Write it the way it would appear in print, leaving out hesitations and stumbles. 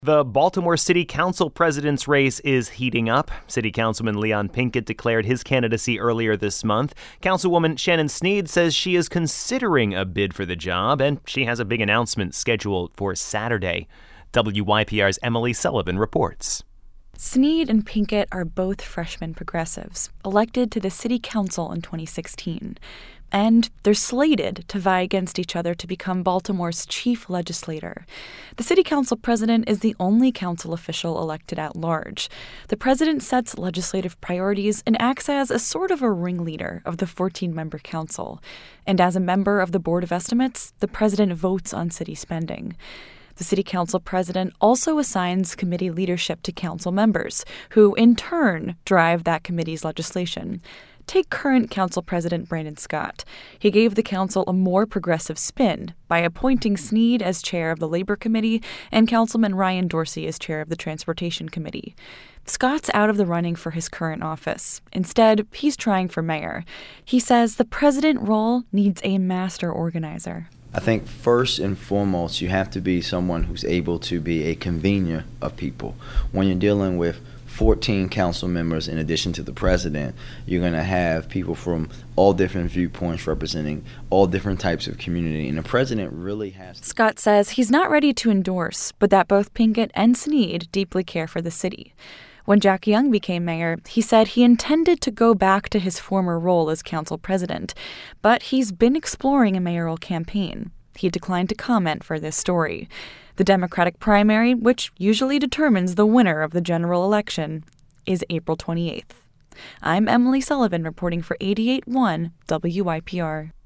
The Baltimore City Council president's race is heating up. City Councilman Leon Pinkett declared his candidacy earlier this month. Councilwoman Shannon Sneed says she is considering a bid for the job, and she has a big announcement scheduled for Saturday. WYPR's Emily Sullivan reports. Sneed and Pinkett are both freshman progressives, elected to the city council in 2016. And they're slated to vie against each other to become Baltimore's chief legislator. The city council president is the only council official elected at large. The president sets legislative priorities and acts as a sort of a ringleader of the 14-member council. And as a member of the Board of Estimates, the president votes on city spending. The city council president also assigns committee leadership to council members, who in turn drive that committee's legislation. Take current council president Brandon Scott. He gave the council a more progressive spin by appointing Sneed as chair of the Labor Committee and Councilman Ryan Dorsey as chair of the Transportation Committee. Scott's out of the running for his current office. Instead, he's trying for mayor. He says the president role needs a master organizer. I think first and foremost, you have to be someone who's able to be a convener of people. When you're dealing with 14 council members in addition to the president, you're going to have people from all different viewpoints representing all different types of community, and the president really has to. Scott says he's not ready to endorse, but that both Pinkett and Sneed deeply care for the city. When Jack Young became mayor, he said he intended to go back to his former role as council president, but he's been exploring a mayoral campaign. He declined to comment for this story. The Democratic primary, which usually determines the winner of the general election, is April 28th. I'm Emily Sullivan reporting for 88.1 WYPR.